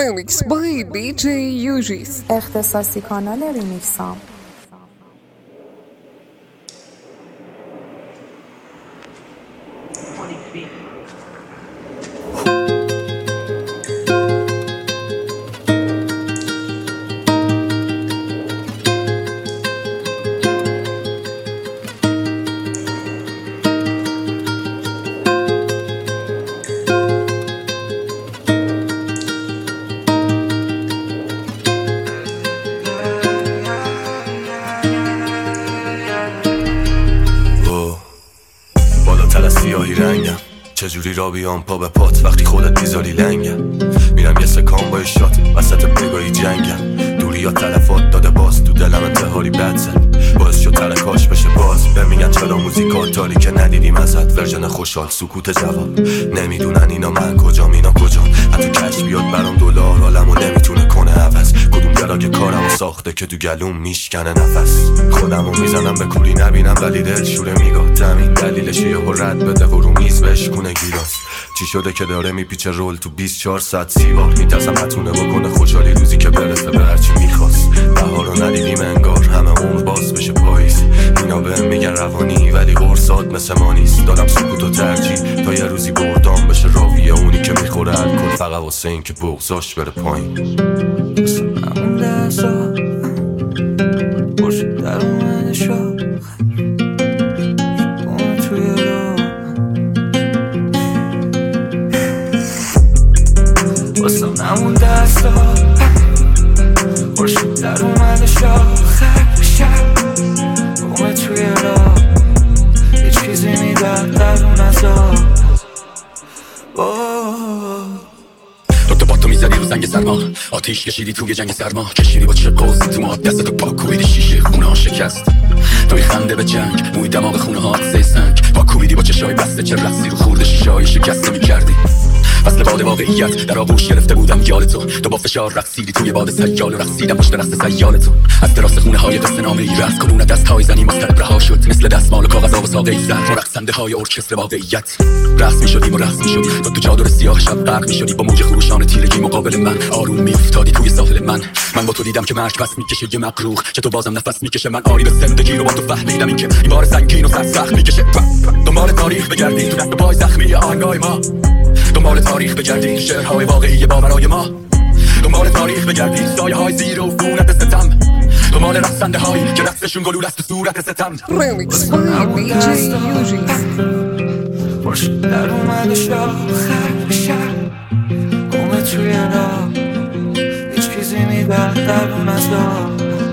Remix by DJ Yujis. اختصاصی کانال ریمیکسام. سیاهی رنگم چجوری را بیام پا به پات وقتی خودت بیزاری لنگم میرم یه سکان با شات وسط بگاهی جنگم دوری یا تلفات داده باز تو دلم انتحاری بد زد باعث شد ترکاش بشه باز به میگن چرا موزیکات داری که ندیدیم ازت ورژن خوشحال سکوت جواب نمیدونن اینا من کجام اینا کجام حتی کش بیاد برام دلار عالمو نمیتونه کنه عوض کدوم گراگ کارمو ساخته که تو گلوم میشکنه نفس خودمو میزنم به کوری نبینم ولی دل شوره میگاه دمین دلیلش یه رد بده و رو میز بشکونه گیلاس چی شده که داره میپیچه رول تو 24 ساعت سیوار میترسم حتونه بکنه خوشحالی روزی که برسه به هرچی میخواست بهارو ندیدیم انگار همه عمر باز بشه پاییز اینا بهم میگن روانی ولی قرصات مثل ما نیست دادم سکوتو ترجیح تا یه روزی بردام بشه راویه اونی که میخوره الکل فقط واسه این که بغضاش بره پایین همون دستا خورشید در اومده شاخه شب بومه توی را یه چیزی میدن درون ازا تو با تو میزدی رو زنگ سرما آتیش کشیدی توی جنگ سرما کشیدی با چه قوزی تو ما دستتو پاک کوبیدی شیشه خونه ها شکست توی خنده به جنگ موی دماغ خونه ها سه سنگ پاک کوبیدی با چشای بسته چه رقصی رو خورده شیشه های شکسته میکردی فصل باد واقعیت در آغوش گرفته بودم یال تو با فشار رقصیدی توی باد سیال و رقصیدم پشت رقص سیال تو از دراز خونه های قصه نامه ای رقص کنون دست های زنی مسترب رها شد مثل دستمال و کاغذ و ساقه ای زن و رقصنده های ارکستر واقعیت رقص میشدیم و رقص میشدی تو چادر سیاه شب غرق میشدی با موج خروشان تیرگی مقابل من آروم میافتادی توی ساحل من با تو دیدم که مرگ پس میکشه یه مقروح که تو بازم نفس میکشه من آری به زندگی رو با تو فهمیدم این که این بار سنگین و سخت میکشه دنبال تاریخ بگردی تو دست پای زخمی آهنگای ما دنبال تاریخ بگردی شعرهای واقعی باورای ما دنبال تاریخ بگردی سایه های زیر و فونت ستم دنبال رقصنده هایی که رقصشون گلوله است تو صورت ستم Remix by DJ Yujis. خورشید در اومده شاخه شب بومه توی را یه چیزی میدن درون ازا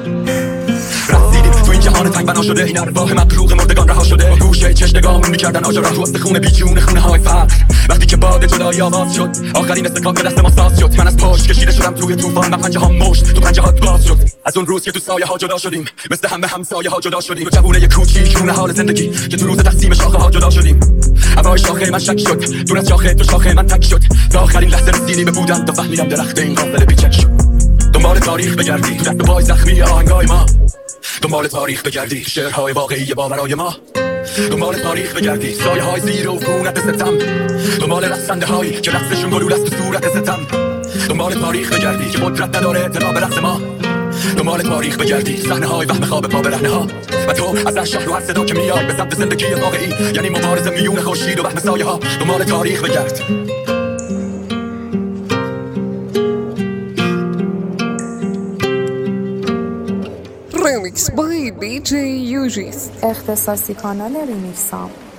رقصیدیم تو این جهان تنگ بنا شده این ارواح مقروق مردگان رها شده با گوشه چش نگاهمون میکردن آجرا رو وسط خونه بیجون خونه های فقر وقتی که باد جدایی آواز شد آخرین استکان به دست ما ساز شد من از پشت کشیده شدم توی طوفان و پنجه ها مشت تو پنجه هات باز شد از اون روز که تو سایه ها جدا شدیم مثل همه همسایه ها جدا شدیم و جوونه کوچیک شونه حال زندگی که تو روز تقسیم شاخه ها جدا شدیم هوای شاخه من شک شد دور از شاخه تو شاخه من تک شد تا آخرین لحظه رسیدیم به بودن تا فهمیدم درخت این قافله بیچک شد دنبال تاریخ بگردی تو دست پای زخمی آهنگای ما دنبال تاریخ بگردی شعرهای واقعی باورای ما دنبال تاریخ بگردی سایه های زیر و فونت ستم دنبال رقصنده هایی که رقصشون گلوله است تو صورت ستم دنبال تاریخ بگردی که قدرت نداره اطلاع به رقص ما دنبال تاریخ بگردی صحنه های وهم خواب پا برهنه ها و تو از هر شهر و هر صدا که میای به سمت زندگی واقعی یعنی مبارزه میون خورشید و وهم سایه ها دنبال تاریخ بگرد Remix by DJ Yujis. اختصاصی کانال ریمیکسام.